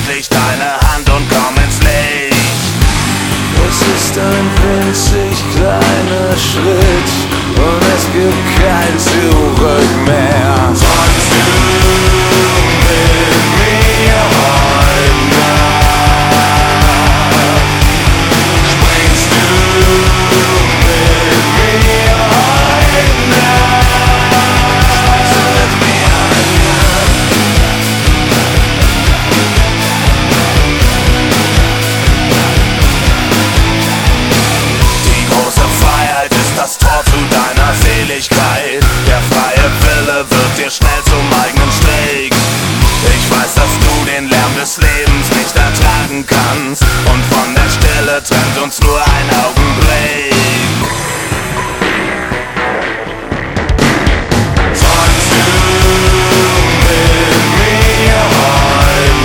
endlich deine Hand und komm ins Licht. Es ist ein winzig kleiner Schritt und es gibt kein Zurück mehr. Träumst du mit mir heute Nacht? Springst du mit mir heute Nacht? So mit mir heute Nacht. Die große Freiheit ist das Tor zu deiner Seligkeit. Der freie Wille wird dir schnell zum eigenen Steg. Ich weiß, dass du den Lärm des Lebens nicht ertragen kannst, und von der Stille trennt uns nur ein Augenblick. Träumst du mit mir heute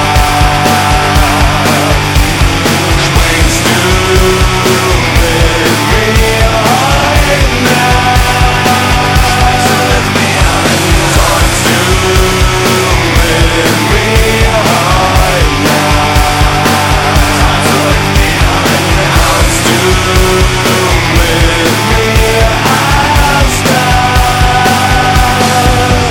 Nacht? Springst du mit mir heute Nacht? So mit mir heute Nacht. Träumst du mit mir heute Nacht? So mit mir heute Nacht. Träumst du mit mir als Nacht?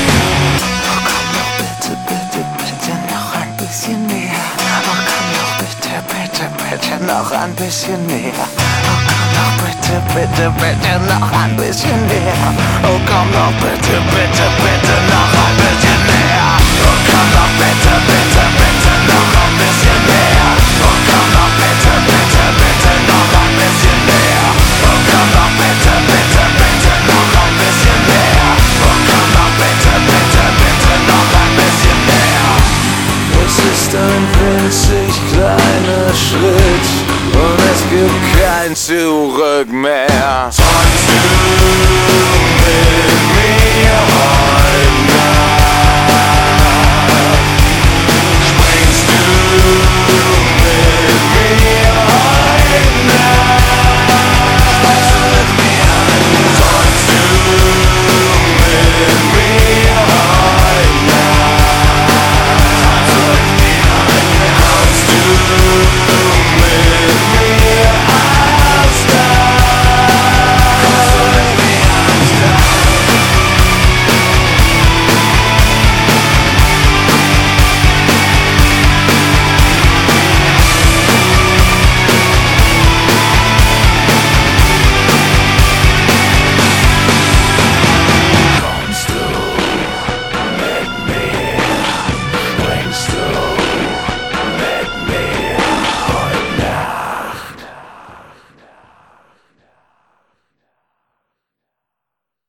Bitte, bitte, bitte noch ein bisschen mehr. Oh, komm doch bitte, bitte, bitte noch ein bisschen mehr. Oh, komm doch bitte, bitte, bitte noch ein bisschen mehr. Oh, komm doch bitte, bitte, bitte noch ein bisschen mehr. Oh, komm doch bitte, bitte, bitte noch ein bisschen mehr. Oh, komm doch bitte, bitte, bitte noch ein bisschen mehr. Oh, komm doch bitte, bitte, bitte noch ein bisschen mehr. Oh, komm doch bitte, bitte, bitte noch ein bisschen mehr. Es ist ein winzig kleiner Schritt und es gibt kein Zurück mehr. Träumst du mit mir heute